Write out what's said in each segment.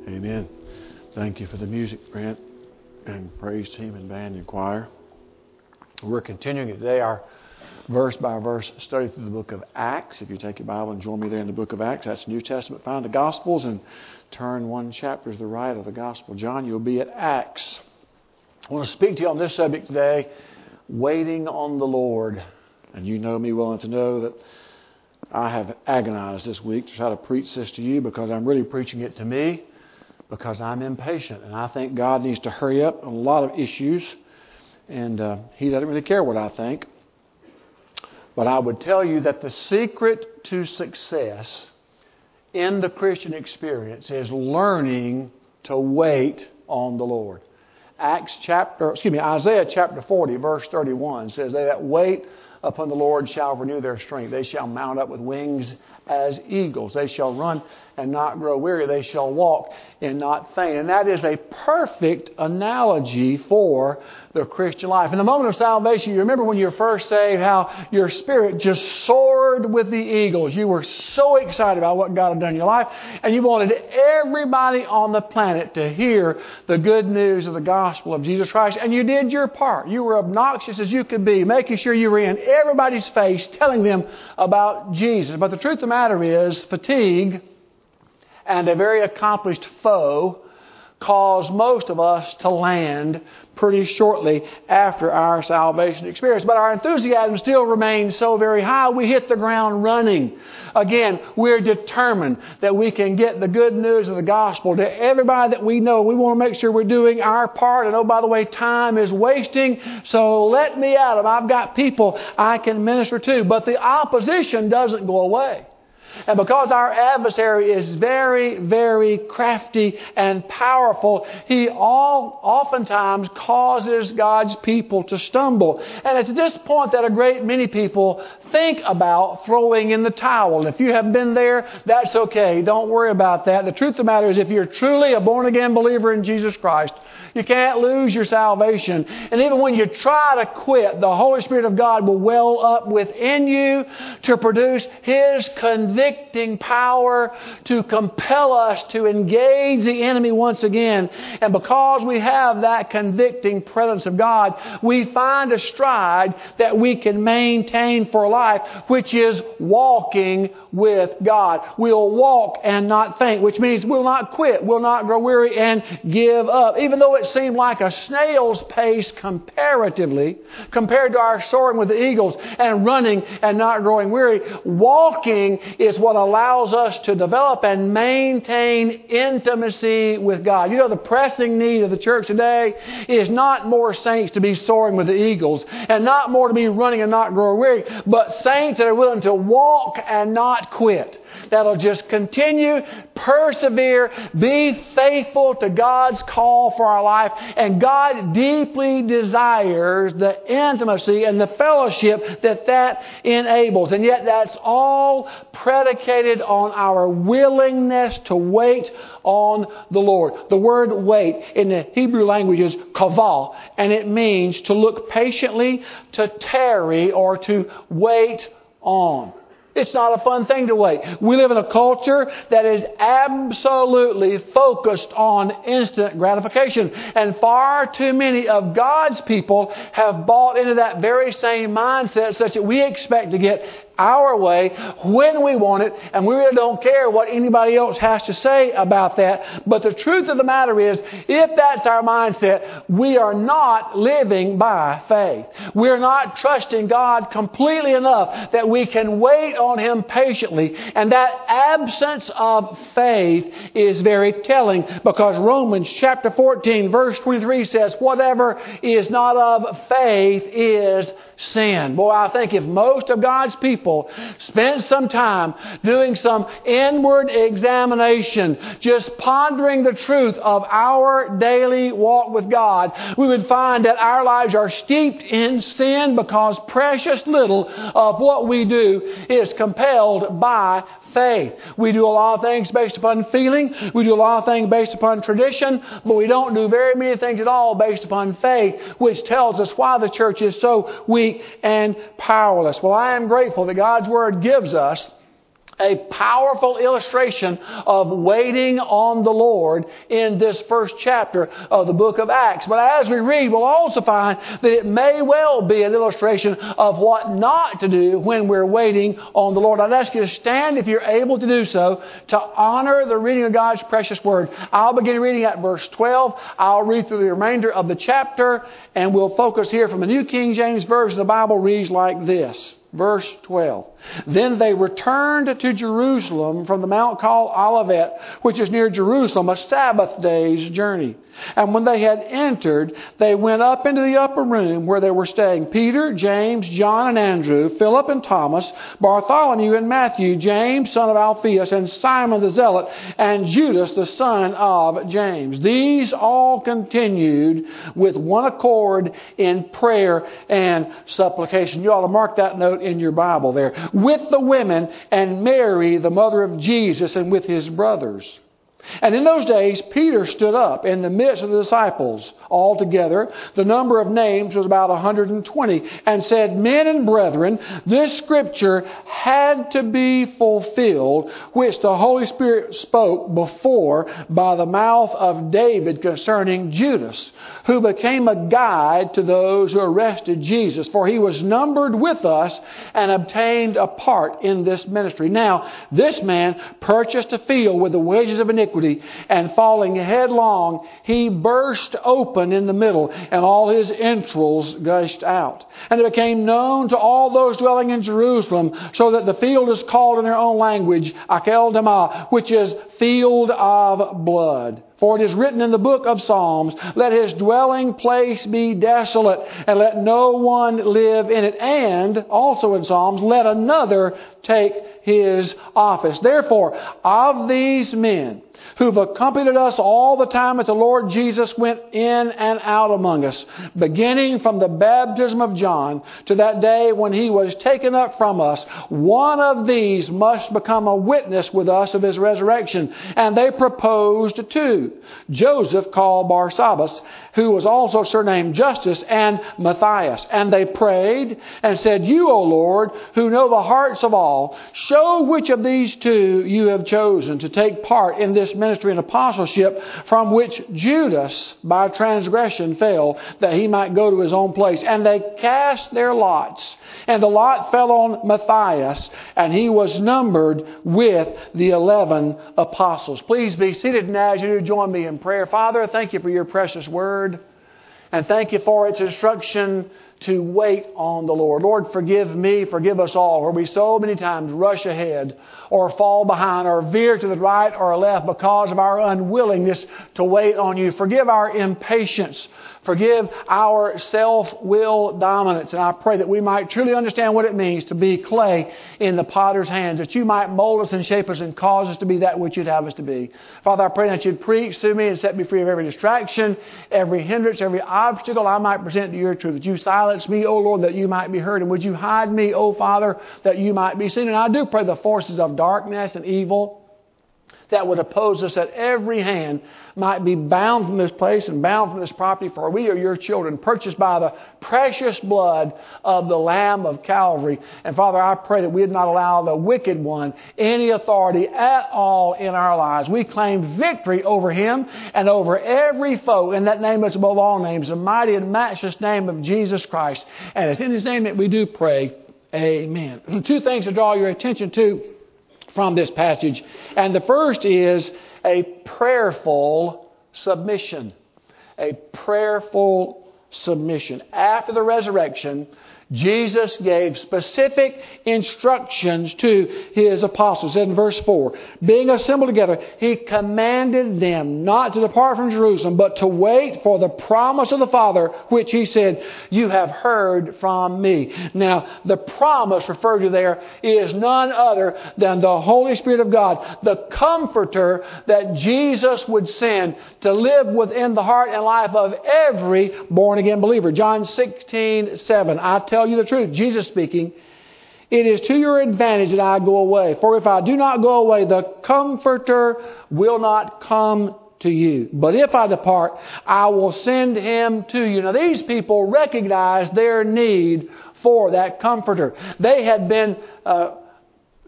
Amen. Thank you for the music, Brent, and praise team and band and choir. We're continuing today our verse-by-verse study through the book of Acts. If you take your Bible and join me there in the book of Acts, that's New Testament. Find the Gospels and turn one chapter to the right of the Gospel of John. You'll be at Acts. I want to speak to you on this subject today, waiting on the Lord. And you know me well enough to know that I have agonized this week to try to preach this to you because I'm really preaching it to me because I'm impatient. And I think God needs to hurry up on a lot of issues. And He doesn't really care what I think. But I would tell you that the secret to success in the Christian experience is learning to wait on the Lord. Isaiah chapter 40, verse 31 says, "They that wait upon the Lord shall renew their strength. They shall mount up with wings as eagles. They shall run and not grow weary. They shall walk and not faint." And that is a perfect analogy for the Christian life. In the moment of salvation, you remember when you were first saved, how your spirit just soared with the eagles. You were so excited about what God had done in your life, and you wanted everybody on the planet to hear the good news of the gospel of Jesus Christ. And you did your part. You were obnoxious as you could be, making sure you were in everybody's face, telling them about Jesus. But the truth of the matter is, fatigue and a very accomplished foe cause most of us to land pretty shortly after our salvation experience. But our enthusiasm still remains so very high, we hit the ground running. Again, we're determined that we can get the good news of the gospel to everybody that we know. We want to make sure we're doing our part. And oh, by the way, time is wasting, so let me at them. I've got people I can minister to. But the opposition doesn't go away. And because our adversary is very, very crafty and powerful, he oftentimes causes God's people to stumble. And it's at this point that a great many people think about throwing in the towel. And if you have been there, that's okay. Don't worry about that. The truth of the matter is, if you're truly a born-again believer in Jesus Christ, you can't lose your salvation. And even when you try to quit, the Holy Spirit of God will well up within you to produce His convicting power to compel us to engage the enemy once again. And because we have that convicting presence of God, we find a stride that we can maintain for life, which is walking with God. We'll walk and not faint, which means we'll not quit, we'll not grow weary and give up. Even though it seemed like a snail's pace comparatively, compared to our soaring with the eagles and running and not growing weary, walking is what allows us to develop and maintain intimacy with God. You know, the pressing need of the church today is not more saints to be soaring with the eagles and not more to be running and not growing weary, but saints that are willing to walk and not quit. That'll just continue, persevere, be faithful to God's call for our life. And God deeply desires the intimacy and the fellowship that enables. And yet that's all predicated on our willingness to wait on the Lord. The word wait in the Hebrew language is kavah, and it means to look patiently, to tarry, or to wait on. It's not a fun thing to wait. We live in a culture that is absolutely focused on instant gratification. And far too many of God's people have bought into that very same mindset, such that we expect to get our way when we want it, and we really don't care what anybody else has to say about that. But the truth of the matter is, if that's our mindset, we are not living by faith. We're not trusting God completely enough that we can wait on Him patiently. And that absence of faith is very telling, because Romans chapter 14 verse 23 says, "Whatever is not of faith is sin." Boy, I think if most of God's people spent some time doing some inward examination, just pondering the truth of our daily walk with God, we would find that our lives are steeped in sin, because precious little of what we do is compelled by faith. We do a lot of things based upon feeling. We do a lot of things based upon tradition. But we don't do very many things at all based upon faith, which tells us why the church is so weak and powerless. Well, I am grateful that God's Word gives us a powerful illustration of waiting on the Lord in this first chapter of the book of Acts. But as we read, we'll also find that it may well be an illustration of what not to do when we're waiting on the Lord. I'd ask you to stand, if you're able to do so, to honor the reading of God's precious Word. I'll begin reading at verse 12. I'll read through the remainder of the chapter, and we'll focus here from the New King James Version. The Bible reads like this. Verse 12. Then they returned to Jerusalem from the mount called Olivet, which is near Jerusalem, a Sabbath day's journey. And when they had entered, they went up into the upper room where they were staying. Peter, James, John, and Andrew, Philip and Thomas, Bartholomew and Matthew, James, son of Alphaeus, and Simon the Zealot, and Judas, the son of James. These all continued with one accord in prayer and supplication. You ought to mark that note in your Bible there. With the women and Mary, the mother of Jesus, and with his brothers. And in those days, Peter stood up in the midst of the disciples altogether. The number of names was about 120, and said, Men and brethren, this scripture had to be fulfilled, which the Holy Spirit spoke before by the mouth of David concerning Judas, who became a guide to those who arrested Jesus. For he was numbered with us and obtained a part in this ministry. Now, this man purchased a field with the wages of iniquity, and falling headlong, he burst open in the middle, and all his entrails gushed out. And it became known to all those dwelling in Jerusalem, so that the field is called in their own language, Akeldama, which is field of blood. For it is written in the book of Psalms, Let his dwelling place be desolate, and let no one live in it. And also in Psalms, Let another take his office. Therefore, of these men who've accompanied us all the time that the Lord Jesus went in and out among us, beginning from the baptism of John to that day when he was taken up from us, one of these must become a witness with us of his resurrection. And they proposed two, Joseph called Barsabbas, who was also surnamed Justus, and Matthias. And they prayed and said, You, O Lord, who know the hearts of all, show which of these two you have chosen to take part in this ministry and apostleship, from which Judas by transgression fell, that he might go to his own place. And they cast their lots, and the lot fell on Matthias, and he was numbered with the 11 apostles. Please be seated, and as you do, join me in prayer. Father, thank you for your precious word. And thank you for its instruction to wait on the Lord. Lord, forgive me, forgive us all, where we so many times rush ahead or fall behind or veer to the right or left because of our unwillingness to wait on you. Forgive our impatience. Forgive our self-will dominance. And I pray that we might truly understand what it means to be clay in the potter's hands, that you might mold us and shape us and cause us to be that which you'd have us to be. Father, I pray that you'd preach through me and set me free of every distraction, every hindrance, every obstacle I might present to your truth. That you silence me, O Lord, that you might be heard. And would you hide me, O Father, that you might be seen. And I do pray the forces of darkness and evil that would oppose us at every hand might be bound from this place and bound from this property, for we are your children, purchased by the precious blood of the Lamb of Calvary. And Father, I pray that we would not allow the wicked one any authority at all in our lives. We claim victory over him and over every foe in that name that's above all names, the mighty and matchless name of Jesus Christ. And it's in his name that we do pray. Amen. Two things to draw your attention to from this passage. And the first is a prayerful submission. A prayerful submission. After the resurrection, Jesus gave specific instructions to his apostles. In verse 4, being assembled together, he commanded them not to depart from Jerusalem, but to wait for the promise of the Father, which he said, you have heard from me. Now, the promise referred to there is none other than the Holy Spirit of God, the Comforter that Jesus would send to live within the heart and life of every born-again believer. John 16:7. I tell you the truth, Jesus speaking, it is to your advantage that I go away. For if I do not go away, the Comforter will not come to you. But if I depart, I will send him to you. Now these people recognized their need for that Comforter. They had been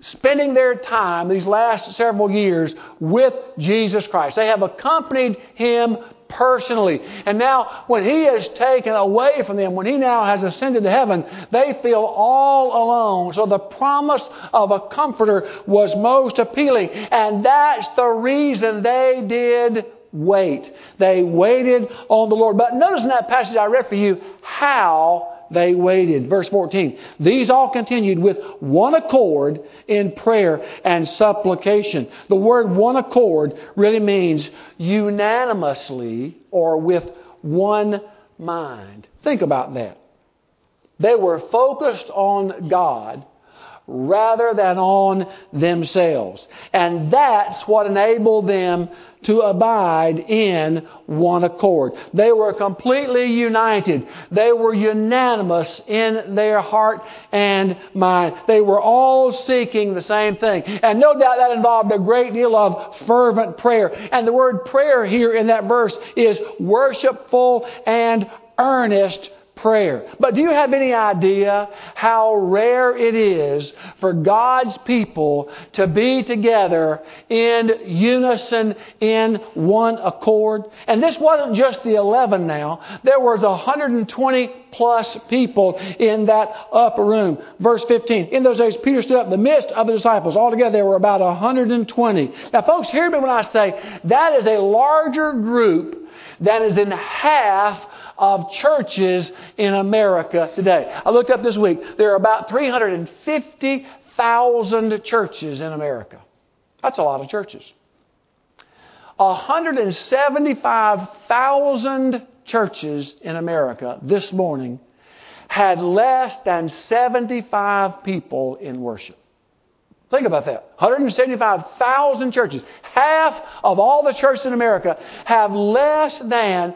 spending their time these last several years with Jesus Christ. They have accompanied Him personally. And now, when He is taken away from them, when He now has ascended to heaven, they feel all alone. So the promise of a Comforter was most appealing. And that's the reason they did wait. They waited on the Lord. But notice in that passage I read for you how they waited. Verse 14. These all continued with one accord in prayer and supplication. The word one accord really means unanimously or with one mind. Think about that. They were focused on God rather than on themselves. And that's what enabled them to abide in one accord. They were completely united. They were unanimous in their heart and mind. They were all seeking the same thing. And no doubt that involved a great deal of fervent prayer. And the word prayer here in that verse is worshipful and earnest prayer. But do you have any idea how rare it is for God's people to be together in unison, in one accord? And this wasn't just the 11 now. There was 120 plus people in that upper room. Verse 15. In those days, Peter stood up in the midst of the disciples. Altogether, there were about 120. Now, folks, hear me when I say that is a larger group than is in half of churches in America today. I looked up this week. There are about 350,000 churches in America. That's a lot of churches. 175,000 churches in America this morning had less than 75 people in worship. Think about that. 175,000 churches. Half of all the churches in America have less than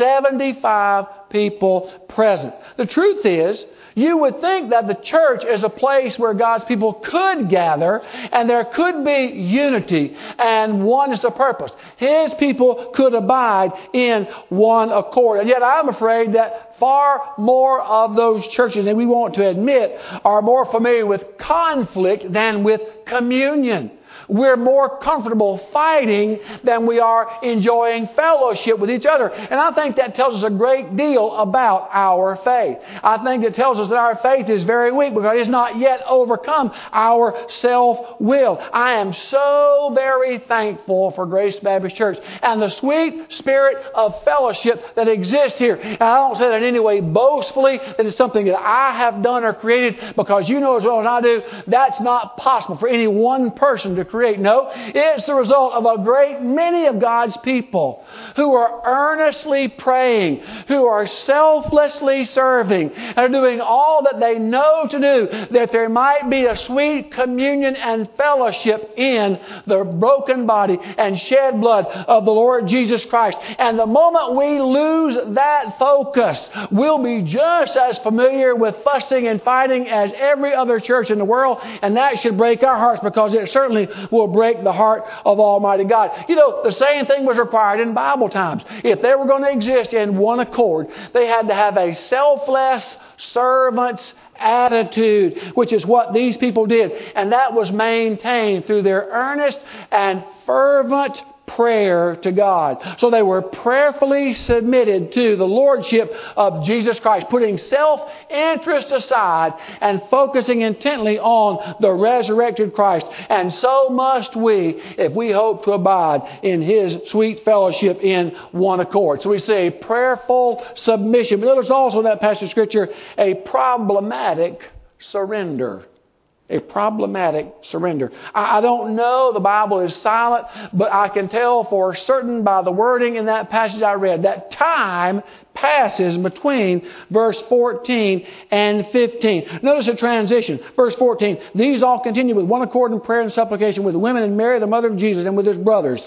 75 people present. The truth is, you would think that the church is a place where God's people could gather and there could be unity and one is the purpose. His people could abide in one accord. And yet I'm afraid that far more of those churches than we want to admit are more familiar with conflict than with communion. We're more comfortable fighting than we are enjoying fellowship with each other. And I think that tells us a great deal about our faith. I think it tells us that our faith is very weak because it has not yet overcome our self-will. I am so very thankful for Grace Baptist Church and the sweet spirit of fellowship that exists here. And I don't say that in any way boastfully, that it's something that I have done or created, because you know as well as I do, that's not possible for any one person to create. No, it's the result of a great many of God's people who are earnestly praying, who are selflessly serving, and are doing all that they know to do, that there might be a sweet communion and fellowship in the broken body and shed blood of the Lord Jesus Christ. And the moment we lose that focus, we'll be just as familiar with fussing and fighting as every other church in the world, and that should break our hearts, because it certainly will break the heart of Almighty God. You know, the same thing was required in Bible times. If they were going to exist in one accord, they had to have a selfless servant's attitude, which is what these people did. And that was maintained through their earnest and fervent prayer to God. So they were prayerfully submitted to the Lordship of Jesus Christ, putting self-interest aside and focusing intently on the resurrected Christ. And so must we, if we hope to abide in His sweet fellowship in one accord. So we see a prayerful submission. But notice also in that passage of Scripture a problematic surrender. A problematic surrender. I don't know, the Bible is silent, but I can tell for certain by the wording in that passage I read that time passes between verse 14 and 15. Notice a transition. Verse 14, these all continue with one accord in prayer and supplication with the women and Mary, the mother of Jesus, and with His brothers.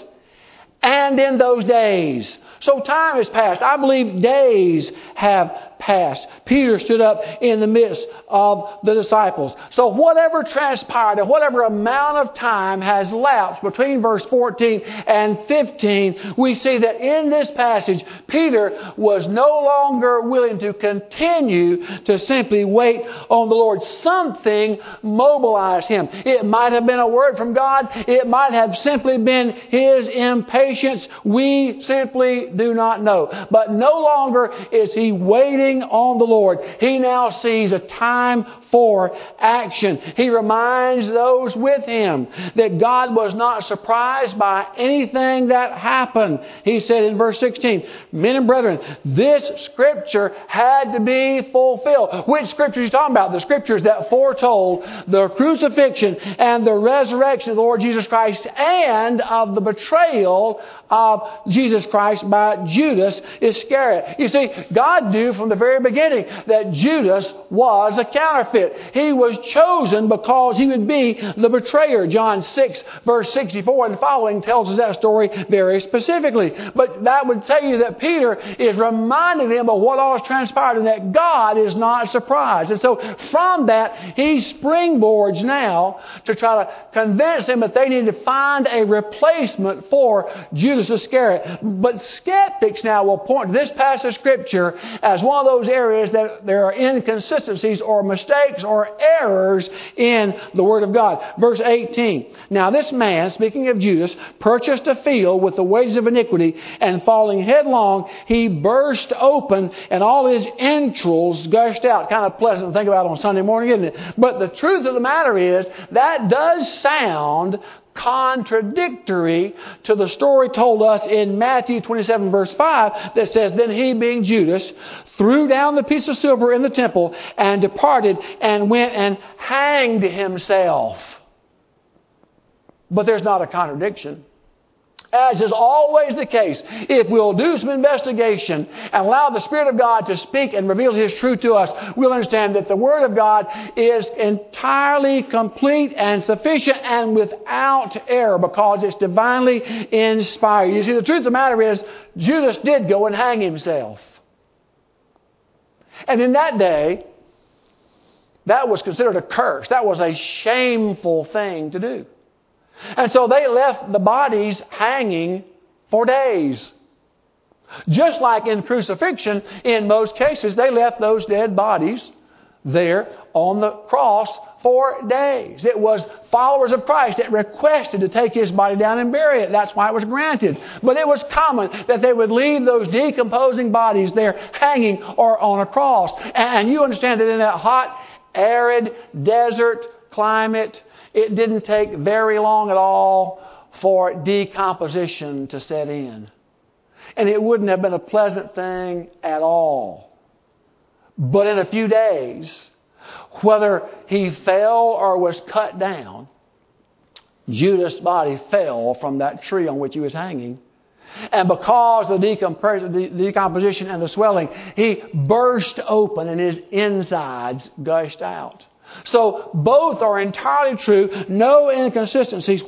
And in those days. So time has passed. I believe days have passed. Peter stood up in the midst of the disciples. So whatever transpired and whatever amount of time has lapsed between verse 14 and 15, we see that in this passage, Peter was no longer willing to continue to simply wait on the Lord. Something mobilized him. It might have been a word from God. It might have simply been his impatience. We simply do not know. But no longer is he waiting on the Lord. He now sees a time for action. He reminds those with him that God was not surprised by anything that happened. He said in verse 16, men and brethren, this scripture had to be fulfilled. Which scripture is he talking about? The scriptures that foretold the crucifixion and the resurrection of the Lord Jesus Christ and of the betrayal of Jesus Christ by Judas Iscariot. You see, God knew from the very beginning that Judas was a counterfeit. He was chosen because he would be the betrayer. John 6, verse 64 and following tells us that story very specifically. But that would tell you that Peter is reminding him of what all has transpired and that God is not surprised. And so from that, he springboards now to try to convince them that they need to find a replacement for Judas Iscariot. But skeptics now will point to this passage of Scripture as one of those areas that there are inconsistencies or mistakes or errors in the Word of God. Verse 18. Now this man, speaking of Judas, purchased a field with the wages of iniquity, and falling headlong, he burst open, and all his entrails gushed out. Kind of pleasant to think about on Sunday morning, isn't it? But the truth of the matter is, that does sound contradictory to the story told us in Matthew 27 verse 5 that says, then he, being Judas, threw down the piece of silver in the temple and departed and went and hanged himself. But there's not a contradiction. As is always the case, if we'll do some investigation and allow the Spirit of God to speak and reveal His truth to us, we'll understand that the Word of God is entirely complete and sufficient and without error because it's divinely inspired. You see, the truth of the matter is, Judas did go and hang himself. And in that day, that was considered a curse. That was a shameful thing to do. And so they left the bodies hanging for days. Just like in crucifixion, in most cases, they left those dead bodies there on the cross for days. It was followers of Christ that requested to take His body down and bury it. That's why it was granted. But it was common that they would leave those decomposing bodies there hanging or on a cross. And you understand that in that hot, arid, desert climate, it didn't take very long at all for decomposition to set in. And it wouldn't have been a pleasant thing at all. But in a few days, whether he fell or was cut down, Judas' body fell from that tree on which he was hanging. And because of the decomposition and the swelling, he burst open and his insides gushed out. So both are entirely true. No inconsistencies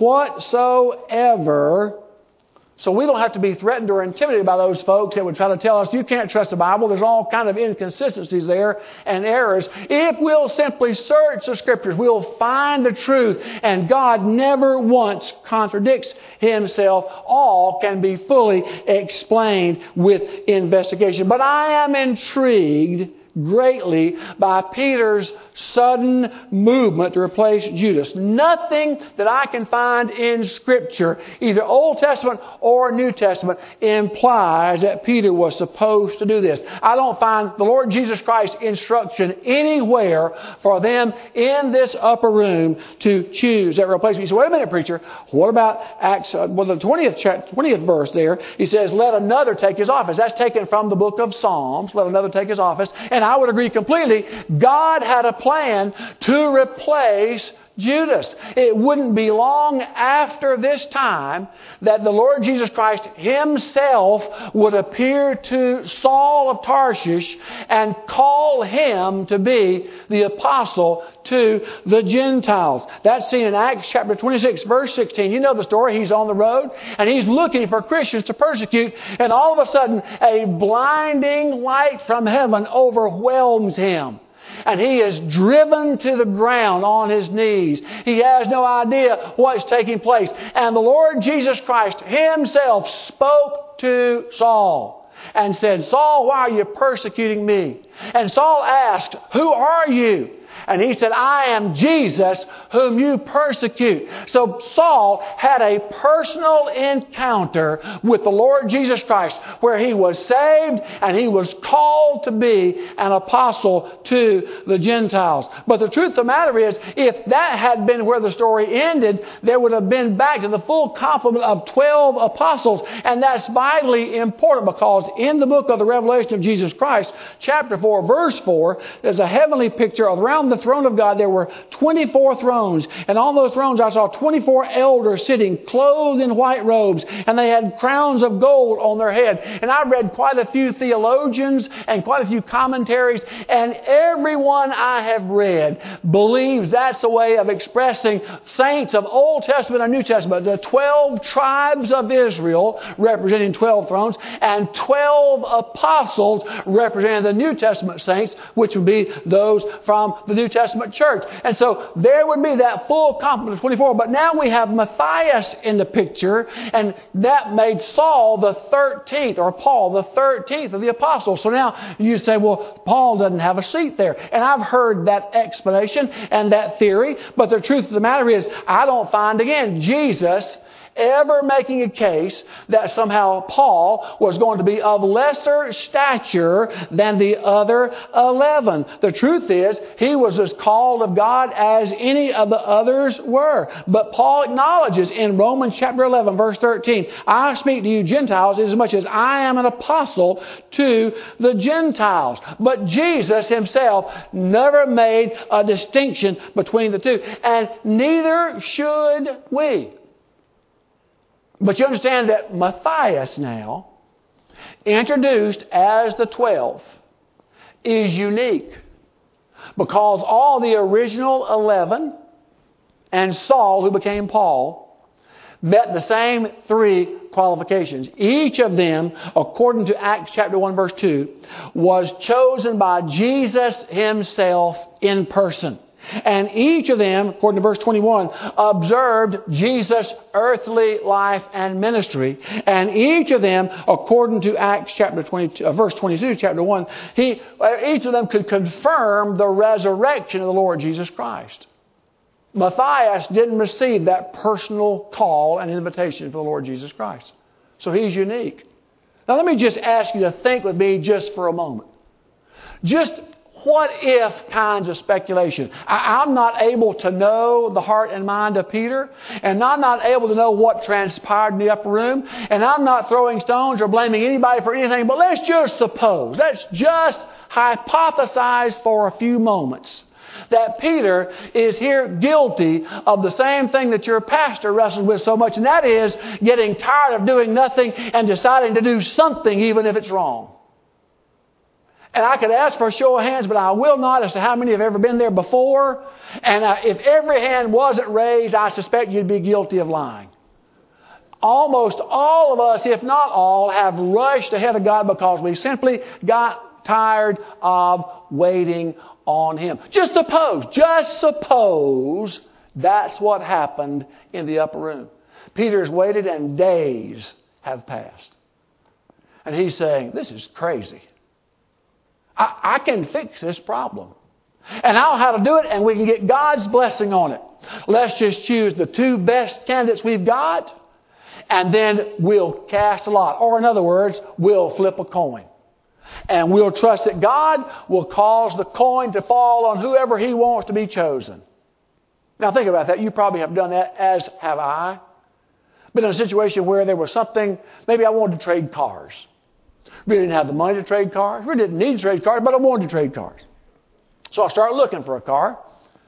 whatsoever. So we don't have to be threatened or intimidated by those folks that would try to tell us you can't trust the Bible. There's all kind of inconsistencies there and errors. If we'll simply search the Scriptures, we'll find the truth. And God never once contradicts Himself. All can be fully explained with investigation. But I am intrigued greatly by Peter's sudden movement to replace Judas. Nothing that I can find in Scripture, either Old Testament or New Testament, implies that Peter was supposed to do this. I don't find the Lord Jesus Christ's instruction anywhere for them in this upper room to choose that replacement. You say, wait a minute, preacher. What about Acts, the 20th verse there? He says, let another take his office. That's taken from the book of Psalms. Let another take his office. And I would agree completely. God had a plan to replace Judas. It wouldn't be long after this time that the Lord Jesus Christ Himself would appear to Saul of Tarshish and call him to be the apostle to the Gentiles. That's seen in Acts chapter 26, verse 16. You know the story. He's on the road and he's looking for Christians to persecute, and all of a sudden a blinding light from heaven overwhelms him. And he is driven to the ground on his knees. He has no idea what's taking place. And the Lord Jesus Christ Himself spoke to Saul and said, "Saul, why are you persecuting me?" And Saul asked, "Who are you?" And he said, "I am Jesus whom you persecute." So Saul had a personal encounter with the Lord Jesus Christ where he was saved and he was called to be an apostle to the Gentiles. But the truth of the matter is, if that had been where the story ended, there would have been back to the full complement of 12 apostles. And that's vitally important because in the book of the Revelation of Jesus Christ, chapter 4, verse 4, there's a heavenly picture of around the throne of God. There were 24 thrones, and on those thrones I saw 24 elders sitting clothed in white robes, and they had crowns of gold on their head. And I read quite a few theologians and quite a few commentaries, and everyone I have read believes that's a way of expressing saints of Old Testament and New Testament, the 12 tribes of Israel representing 12 thrones, and 12 apostles representing the New Testament saints, which would be those from the New Testament church. And so there would be that full complement of 24. But now we have Matthias in the picture, and that made Saul the 13th, or Paul the 13th of the apostles. So now you say, well, Paul doesn't have a seat there. And I've heard that explanation and that theory, but the truth of the matter is, I don't find, again, Jesus ever making a case that somehow Paul was going to be of lesser stature than the other 11. The truth is, he was as called of God as any of the others were. But Paul acknowledges in Romans chapter 11, verse 13, "I speak to you Gentiles as much as I am an apostle to the Gentiles." But Jesus Himself never made a distinction between the two. And neither should we. But you understand that Matthias now, introduced as the 12th, is unique. Because all the original 11 and Saul, who became Paul, met the same three qualifications. Each of them, according to Acts chapter 1, verse 2, was chosen by Jesus Himself in person. And each of them, according to verse 21, observed Jesus' earthly life and ministry. And each of them, according to Acts chapter 22, verse 22, chapter 1, each of them could confirm the resurrection of the Lord Jesus Christ. Matthias didn't receive that personal call and invitation from the Lord Jesus Christ. So he's unique. Now let me just ask you to think with me just for a moment. Just what if kinds of speculation. I'm not able to know the heart and mind of Peter, and I'm not able to know what transpired in the upper room, and I'm not throwing stones or blaming anybody for anything, but let's just suppose, let's just hypothesize for a few moments that Peter is here guilty of the same thing that your pastor wrestles with so much, and that is getting tired of doing nothing and deciding to do something even if it's wrong. And I could ask for a show of hands, but I will not, as to how many have ever been there before. And if every hand wasn't raised, I suspect you'd be guilty of lying. Almost all of us, if not all, have rushed ahead of God because we simply got tired of waiting on Him. Just suppose that's what happened in the upper room. Peter's waited and days have passed. And he's saying, this is crazy. I can fix this problem. And I know how to do it, and we can get God's blessing on it. Let's just choose the two best candidates we've got, and then we'll cast a lot. Or in other words, we'll flip a coin. And we'll trust that God will cause the coin to fall on whoever He wants to be chosen. Now think about that. You probably have done that, as have I. Been in a situation where there was something, maybe I wanted to trade cars. We didn't have the money to trade cars. We didn't need to trade cars, but I wanted to trade cars. So I started looking for a car.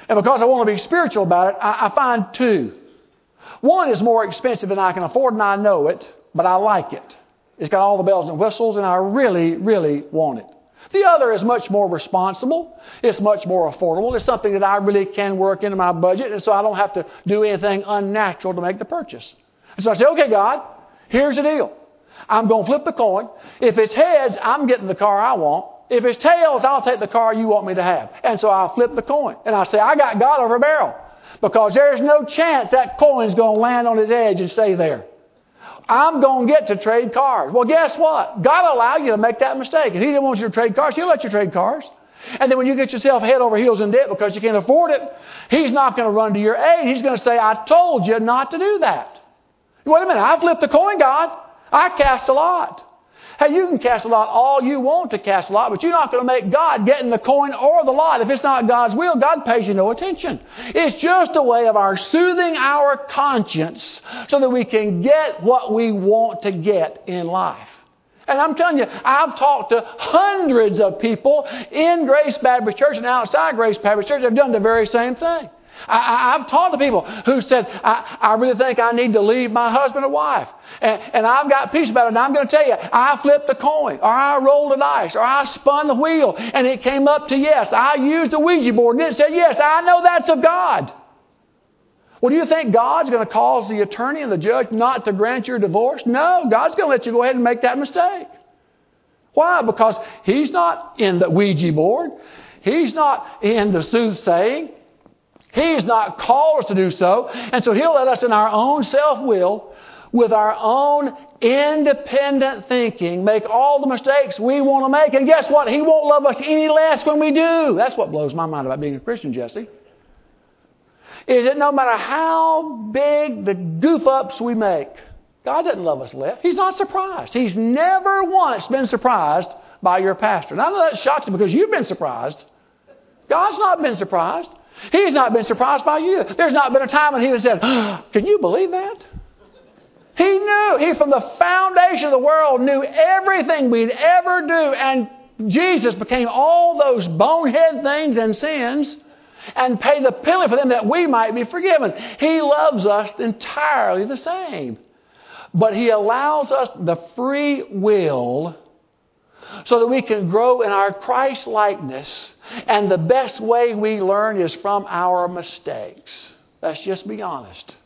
And because I want to be spiritual about it, I find two. One is more expensive than I can afford, and I know it, but I like it. It's got all the bells and whistles, and I really, really want it. The other is much more responsible. It's much more affordable. It's something that I really can work into my budget, and so I don't have to do anything unnatural to make the purchase. And so I say, okay, God, here's the deal. I'm going to flip the coin. If it's heads, I'm getting the car I want. If it's tails, I'll take the car you want me to have. And so I'll flip the coin. And I say, I got God over a barrel. Because there's no chance that coin's going to land on its edge and stay there. I'm going to get to trade cars. Well, guess what? God will allow you to make that mistake. If He didn't want you to trade cars, He'll let you trade cars. And then when you get yourself head over heels in debt because you can't afford it, He's not going to run to your aid. He's going to say, I told you not to do that. Wait a minute, I flipped the coin, God. I cast a lot. Hey, you can cast a lot all you want to cast a lot, but you're not going to make God get in the coin or the lot. If it's not God's will, God pays you no attention. It's just a way of our soothing our conscience so that we can get what we want to get in life. And I'm telling you, I've talked to hundreds of people in Grace Baptist Church and outside Grace Baptist Church that have done the very same thing. I've talked to people who said, I really think I need to leave my husband or wife. And I've got peace about it. And I'm going to tell you, I flipped the coin, or I rolled the dice, or I spun the wheel, and it came up to yes. I used the Ouija board, and it said, yes, I know that's of God. Well, do you think God's going to cause the attorney and the judge not to grant your divorce? No, God's going to let you go ahead and make that mistake. Why? Because He's not in the Ouija board. He's not in the soothsaying. He's not called us to do so. And so He'll let us in our own self-will, with our own independent thinking, make all the mistakes we want to make. And guess what? He won't love us any less when we do. That's what blows my mind about being a Christian, Jesse. Is that no matter how big the goof-ups we make, God doesn't love us less. He's not surprised. He's never once been surprised by your pastor. Now, I know that shocks you because you've been surprised. God's not been surprised. He's not been surprised by you. There's not been a time when He has said, can you believe that? He knew. He, from the foundation of the world, knew everything we'd ever do. And Jesus became all those bonehead things and sins and paid the penalty for them that we might be forgiven. He loves us entirely the same. But He allows us the free will so that we can grow in our Christ-likeness. And the best way we learn is from our mistakes. Let's just be honest.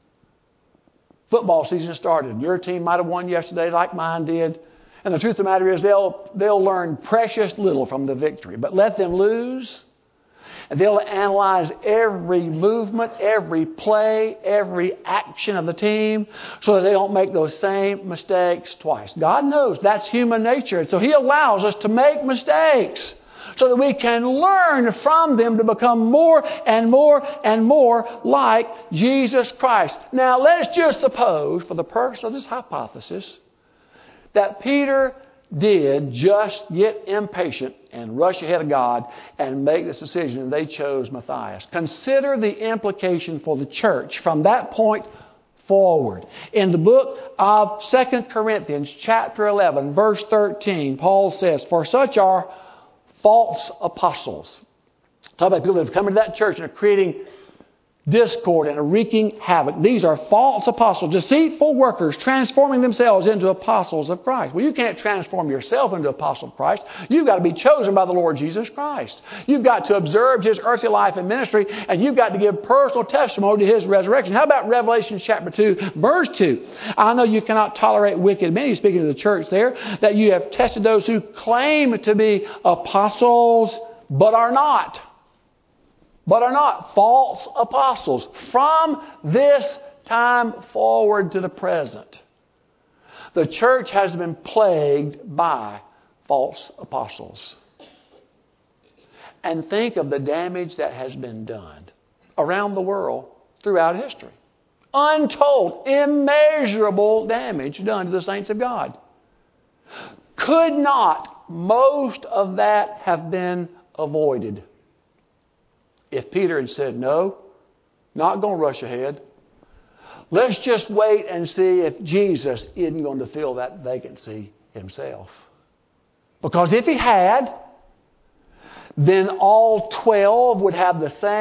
Football season started. Your team might have won yesterday like mine did. And the truth of the matter is they'll learn precious little from the victory. But let them lose, and they'll analyze every movement, every play, every action of the team so that they don't make those same mistakes twice. God knows that's human nature. And so He allows us to make mistakes so that we can learn from them to become more and more and more like Jesus Christ. Now, let's just suppose, for the purpose of this hypothesis, that Peter did just get impatient and rush ahead of God and make this decision, and they chose Matthias. Consider the implication for the church from that point forward. In the book of 2 Corinthians, chapter 11, verse 13, Paul says, for such are false apostles. Talk about people that have come into that church and are creating discord and are wreaking havoc. These are false apostles, deceitful workers, transforming themselves into apostles of Christ. Well, you can't transform yourself into an apostle of Christ. You've got to be chosen by the Lord Jesus Christ. You've got to observe His earthly life and ministry, and you've got to give personal testimony to His resurrection. How about Revelation chapter 2, verse 2? I know you cannot tolerate wicked men. He's speaking to the church there, that you have tested those who claim to be apostles, but are not. False apostles from this time forward to the present. The church has been plagued by false apostles. And think of the damage that has been done around the world throughout history. Untold, immeasurable damage done to the saints of God. Could not most of that have been avoided if Peter had said, no, not going to rush ahead. Let's just wait and see if Jesus isn't going to fill that vacancy Himself. Because if He had, then all 12 would have the same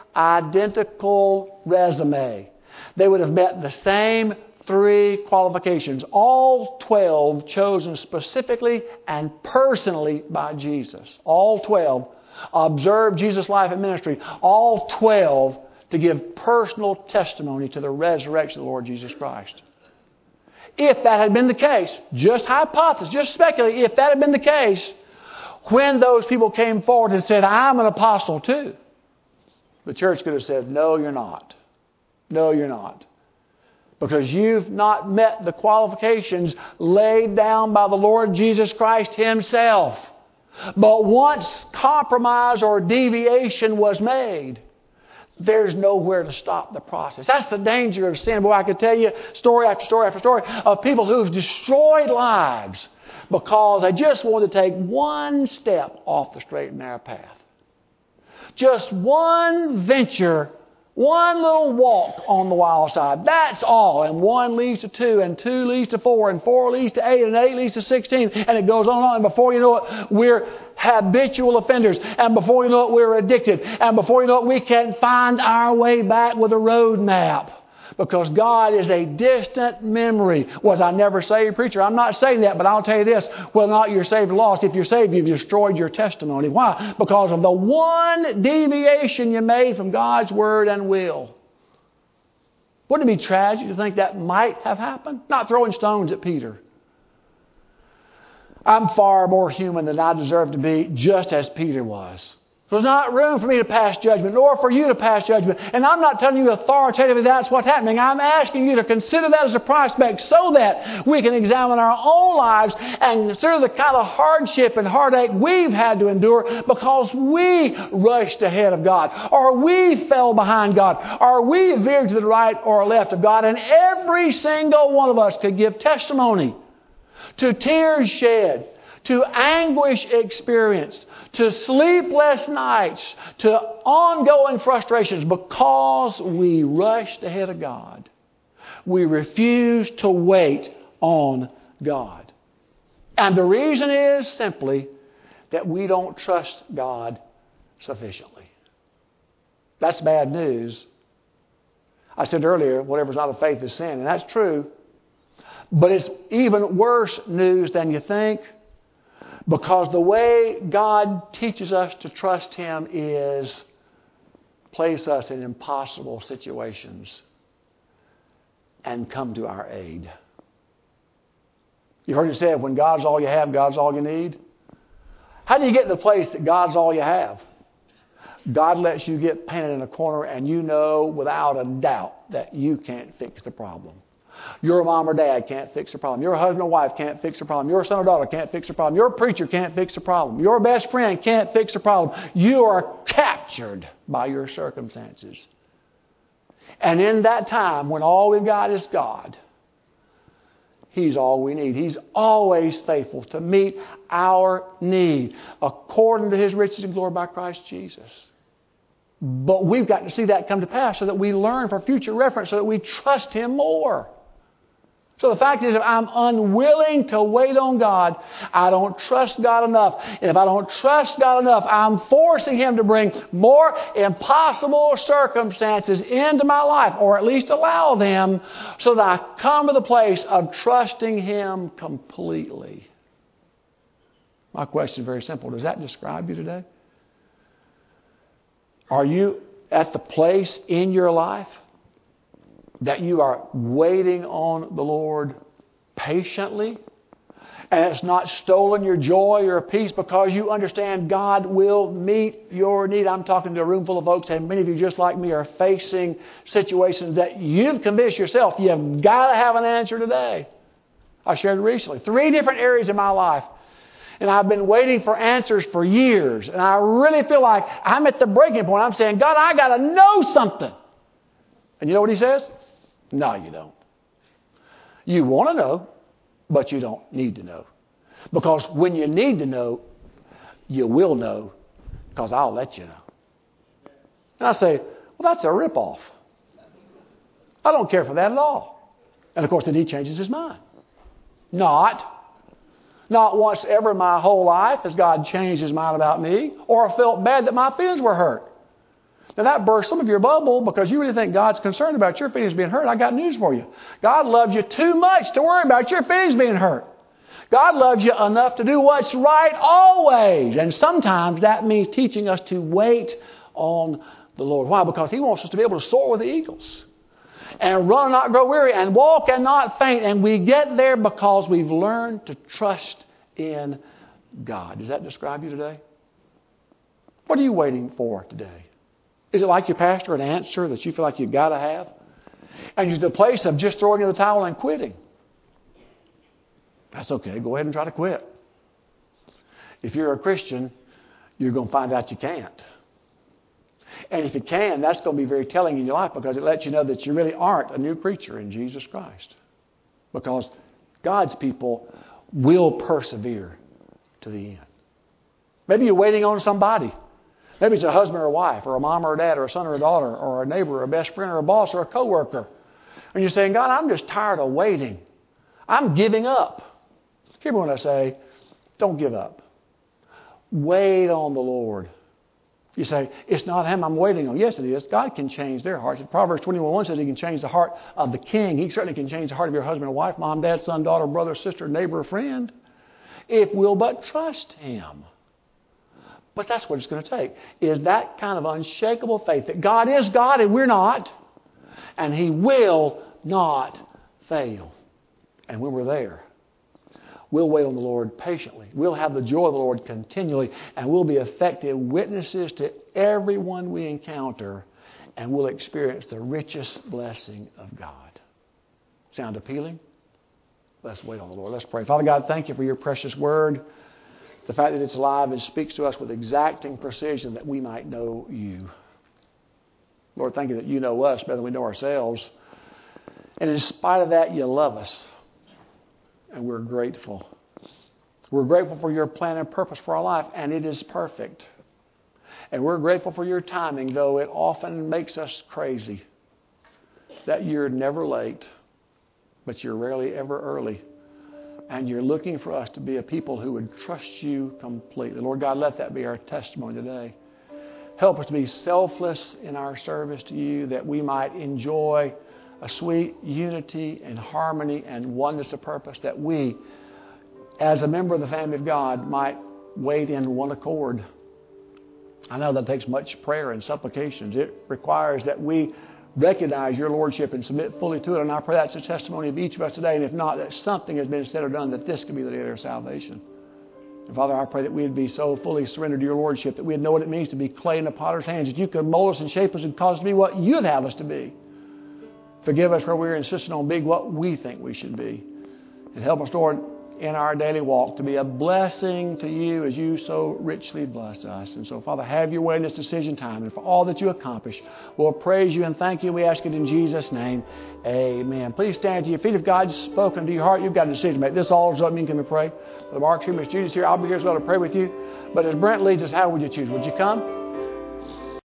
identical resume. They would have met the same 3 qualifications. All 12 chosen specifically and personally by Jesus. All 12 observed Jesus' life and ministry. All 12 to give personal testimony to the resurrection of the Lord Jesus Christ. If that had been the case, just hypothesis, just speculate, if that had been the case, when those people came forward and said, I'm an apostle too, the church could have said, no, you're not. No, you're not. Because you've not met the qualifications laid down by the Lord Jesus Christ Himself. But once compromise or deviation was made, there's nowhere to stop the process. That's the danger of sin. Boy, I could tell you story after story after story of people who've destroyed lives because they just wanted to take one step off the straight and narrow path. Just one venture, one little walk on the wild side. That's all. And 1 leads to 2, and 2 leads to 4, and 4 leads to 8, and 8 leads to 16, and it goes on and on. And before you know it, we're habitual offenders. And before you know it, we're addicted. And before you know it, we can't find our way back with a road map. Because God is a distant memory. Was I never saved, preacher? I'm not saying that, but I'll tell you this. Whether or not you're saved or lost, if you're saved, you've destroyed your testimony. Why? Because of the one deviation you made from God's word and will. Wouldn't it be tragic to think that might have happened? Not throwing stones at Peter. I'm far more human than I deserve to be, just as Peter was. There's not room for me to pass judgment, nor for you to pass judgment. And I'm not telling you authoritatively that's what's happening. I'm asking you to consider that as a prospect so that we can examine our own lives and consider the kind of hardship and heartache we've had to endure because we rushed ahead of God, or we fell behind God, or we veered to the right or left of God. And every single one of us could give testimony to tears shed, to anguish experienced, to sleepless nights, to ongoing frustrations because we rushed ahead of God. We refused to wait on God. And the reason is simply that we don't trust God sufficiently. That's bad news. I said earlier, whatever's not of faith is sin, and that's true. But it's even worse news than you think. Because the way God teaches us to trust Him is place us in impossible situations and come to our aid. You heard it said, when God's all you have, God's all you need. How do you get to the place that God's all you have? God lets you get painted in a corner and you know without a doubt that you can't fix the problem. Your mom or dad can't fix the problem. Your husband or wife can't fix the problem. Your son or daughter can't fix the problem. Your preacher can't fix the problem. Your best friend can't fix the problem. You are captured by your circumstances. And in that time when all we've got is God, He's all we need. He's always faithful to meet our need according to His riches and glory by Christ Jesus. But we've got to see that come to pass so that we learn for future reference, so that we trust Him more. So the fact is, if I'm unwilling to wait on God, I don't trust God enough. And if I don't trust God enough, I'm forcing Him to bring more impossible circumstances into my life, or at least allow them, so that I come to the place of trusting Him completely. My question is very simple. Does that describe you today? Are you at the place in your life that you are waiting on the Lord patiently, and it's not stolen your joy or peace because you understand God will meet your need? I'm talking to a room full of folks, and many of you, just like me, are facing situations that you've convinced yourself you've got to have an answer today. I shared recently 3 different areas in my life, and I've been waiting for answers for years, and I really feel like I'm at the breaking point. I'm saying, God, I got to know something. And you know what He says? No, you don't. You want to know, but you don't need to know. Because when you need to know, you will know, because I'll let you know. And I say, well, that's a ripoff. I don't care for that at all. And of course, then He changes His mind. Not once ever in my whole life has God changed His mind about me or felt bad that my feelings were hurt. Now that bursts some of your bubble because you really think God's concerned about your feelings being hurt. I got news for you. God loves you too much to worry about your feelings being hurt. God loves you enough to do what's right always. And sometimes that means teaching us to wait on the Lord. Why? Because He wants us to be able to soar with the eagles. And run and not grow weary. And walk and not faint. And we get there because we've learned to trust in God. Does that describe you today? What are you waiting for today? Is it like your pastor, an answer that you feel like you've got to have? And you're to the place of just throwing in the towel and quitting. That's okay. Go ahead and try to quit. If you're a Christian, you're going to find out you can't. And if you can, that's going to be very telling in your life because it lets you know that you really aren't a new creature in Jesus Christ. Because God's people will persevere to the end. Maybe you're waiting on somebody. Maybe it's a husband or a wife or a mom or a dad or a son or a daughter or a neighbor or a best friend or a boss or a coworker. And you're saying, God, I'm just tired of waiting. I'm giving up. Hear me when I say, don't give up. Wait on the Lord. You say, it's not Him I'm waiting on. Yes, it is. God can change their hearts. Proverbs 21:1 says He can change the heart of the king. He certainly can change the heart of your husband or wife, mom, dad, son, daughter, brother, sister, neighbor, friend. If we'll but trust Him. But that's what it's going to take, is that kind of unshakable faith that God is God and we're not. And He will not fail. And when we're there, we'll wait on the Lord patiently. We'll have the joy of the Lord continually. And we'll be effective witnesses to everyone we encounter. And we'll experience the richest blessing of God. Sound appealing? Let's wait on the Lord. Let's pray. Father God, thank You for Your precious word. The fact that it's alive and speaks to us with exacting precision that we might know You. Lord, thank You that You know us better than we know ourselves. And in spite of that, You love us. And we're grateful. We're grateful for Your plan and purpose for our life, and it is perfect. And we're grateful for Your timing, though it often makes us crazy. That You're never late, but You're rarely ever early. And You're looking for us to be a people who would trust You completely. Lord God, let that be our testimony today. Help us to be selfless in our service to You, that we might enjoy a sweet unity and harmony and oneness of purpose, that we, as a member of the family of God, might wait in one accord. I know that takes much prayer and supplications. It requires that we recognize Your Lordship and submit fully to it. And I pray that's a testimony of each of us today. And if not, that something has been said or done that this could be the day of their salvation. And Father, I pray that we'd be so fully surrendered to Your Lordship that we'd know what it means to be clay in the potter's hands, that You could mold us and shape us and cause us to be what You'd have us to be. Forgive us where we're insisting on being what we think we should be. And help us, Lord, in our daily walk to be a blessing to You as You so richly bless us. And so, Father, have Your way in this decision time. And for all that You accomplish, we'll praise You and thank You. We ask it in Jesus' name. Amen. Please stand to your feet. If God's spoken to your heart, you've got a decision to make. This all is up. You can pray. Brother Mark's here, Miss Judy's here. I'll be here as well to pray with you. But as Brent leads us, how would you choose? Would you come?